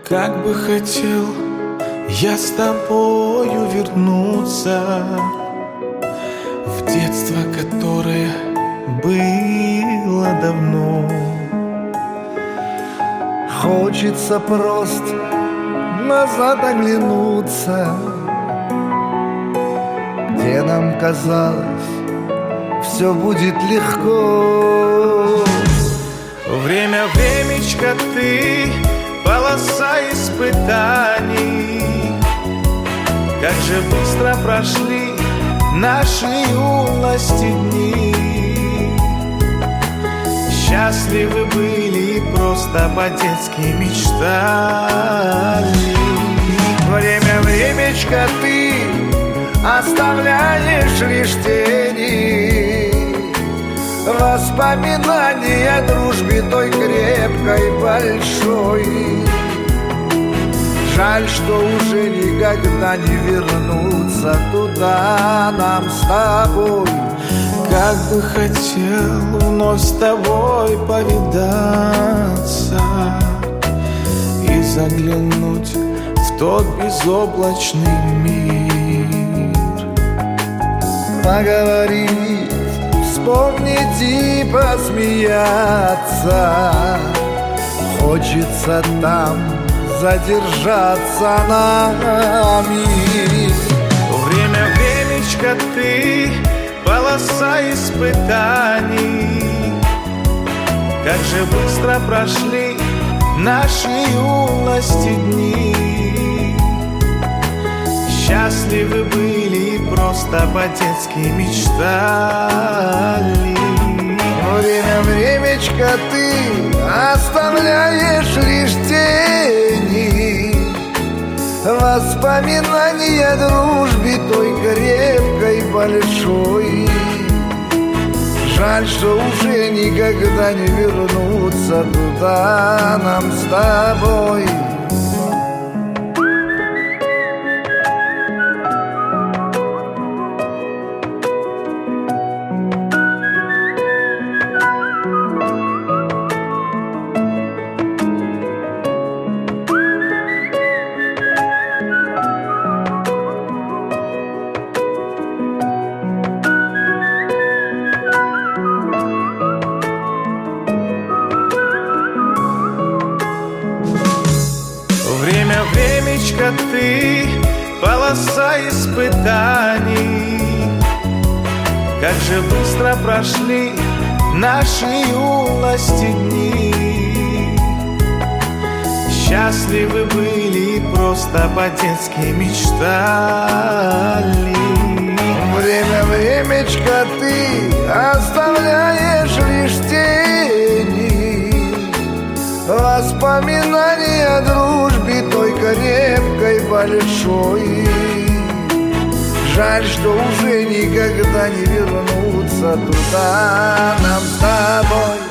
Как бы хотел я с тобою вернуться в детство, которое было давно. Хочется просто назад оглянуться, где нам казалось, все будет легко. Время, времечко, ты полоса испытаний. Как же быстро прошли наши юности дни. Счастливы были и просто по-детски мечтали. Время, времечко, ты оставляешь лишь тени, воспоминания о дружбе той крепкой, большой. Жаль, что уже никогда не вернуться туда нам с тобой. Как бы хотел вновь с тобой повидаться и заглянуть в тот безоблачный мир. Поговорить, вспомнить и посмеяться. Хочется там задержаться нами. Время, времечко, ты полоса испытаний. Как же быстро прошли наши юности дни. Счастливы были и просто по-детски мечтали. Время, времечко, ты оставляешь лишь тени, воспоминания о дружбе той крепкой, большой. Жаль, что уже никогда не вернуться туда нам с тобой. Время, времечко, ты полоса испытаний. Как же быстро прошли наши юности дни. Счастливы были и просто по-детски мечтали. Время, времечко, ты оставляешь лишь тени, воспоминания о дружбе той крепкой, большой. Жаль, что уже никогда не вернуться туда нам с тобой.